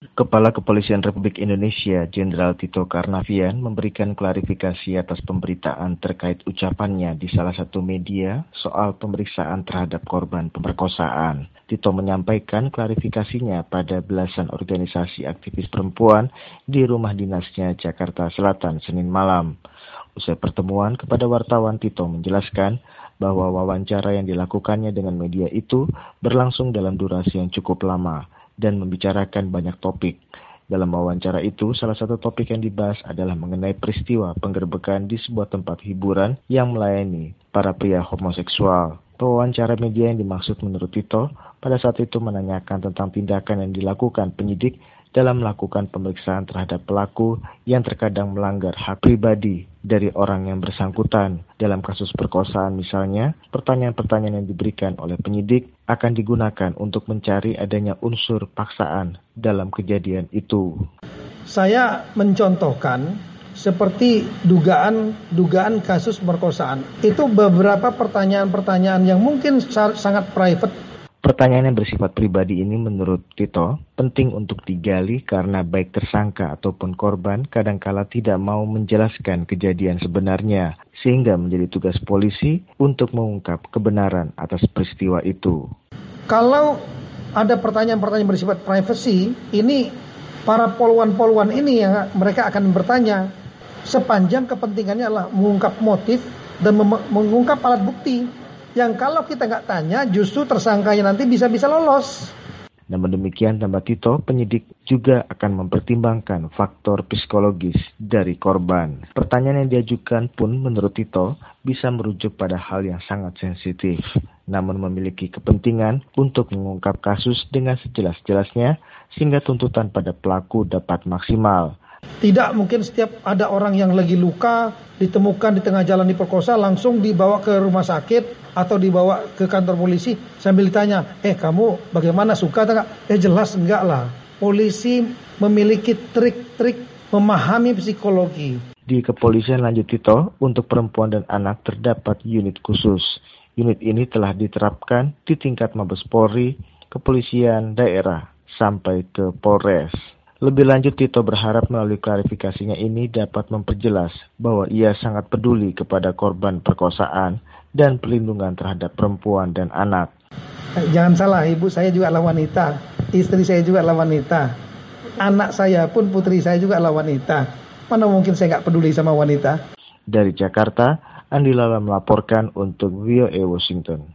Kepala Kepolisian Republik Indonesia Jenderal Tito Karnavian memberikan klarifikasi atas pemberitaan terkait ucapannya di salah satu media soal pemeriksaan terhadap korban pemerkosaan. Tito menyampaikan klarifikasinya pada belasan organisasi aktivis perempuan di rumah dinasnya Jakarta Selatan Senin malam. Usai pertemuan kepada wartawan, Tito menjelaskan bahwa wawancara yang dilakukannya dengan media itu berlangsung dalam durasi yang cukup lama dan membicarakan banyak topik. Dalam wawancara itu, salah satu topik yang dibahas adalah mengenai peristiwa penggerbekan di sebuah tempat hiburan yang melayani para pria homoseksual. Pewawancara media yang dimaksud menurut Tito pada saat itu menanyakan tentang tindakan yang dilakukan penyidik dalam melakukan pemeriksaan terhadap pelaku yang terkadang melanggar hak pribadi dari orang yang bersangkutan. Dalam kasus perkosaan misalnya, pertanyaan-pertanyaan yang diberikan oleh penyidik akan digunakan untuk mencari adanya unsur paksaan dalam kejadian itu. Saya mencontohkan seperti dugaan kasus perkosaan. Itu beberapa pertanyaan-pertanyaan yang mungkin sangat private. Pertanyaan yang bersifat pribadi ini menurut Tito penting untuk digali karena baik tersangka ataupun korban kadangkala tidak mau menjelaskan kejadian sebenarnya, sehingga menjadi tugas polisi untuk mengungkap kebenaran atas peristiwa itu. Kalau ada pertanyaan-pertanyaan bersifat privasi, ini para poluan-poluan ini yang mereka akan bertanya sepanjang kepentingannya adalah mengungkap motif dan mengungkap alat bukti. Yang kalau kita nggak tanya, justru tersangkanya nanti bisa lolos. Namun demikian, tambah Tito, penyidik juga akan mempertimbangkan faktor psikologis dari korban. Pertanyaan yang diajukan pun menurut Tito bisa merujuk pada hal yang sangat sensitif, namun memiliki kepentingan untuk mengungkap kasus dengan sejelas-jelasnya sehingga tuntutan pada pelaku dapat maksimal. Tidak mungkin setiap ada orang yang lagi luka, ditemukan di tengah jalan diperkosa, langsung dibawa ke rumah sakit atau dibawa ke kantor polisi sambil ditanya, kamu bagaimana, suka atau enggak? Jelas enggak lah. Polisi memiliki trik-trik memahami psikologi. Di kepolisian, lanjut Tito, untuk perempuan dan anak terdapat unit khusus. Unit ini telah diterapkan di tingkat Mabes Polri, kepolisian daerah, sampai ke Polres. Lebih lanjut, Tito berharap melalui klarifikasinya ini dapat memperjelas bahwa ia sangat peduli kepada korban perkosaan dan perlindungan terhadap perempuan dan anak. Jangan salah, ibu saya juga adalah wanita, istri saya juga adalah wanita, anak saya pun, putri saya juga adalah wanita. Mana mungkin saya nggak peduli sama wanita? Dari Jakarta, Andi Lala melaporkan untuk VOA Washington.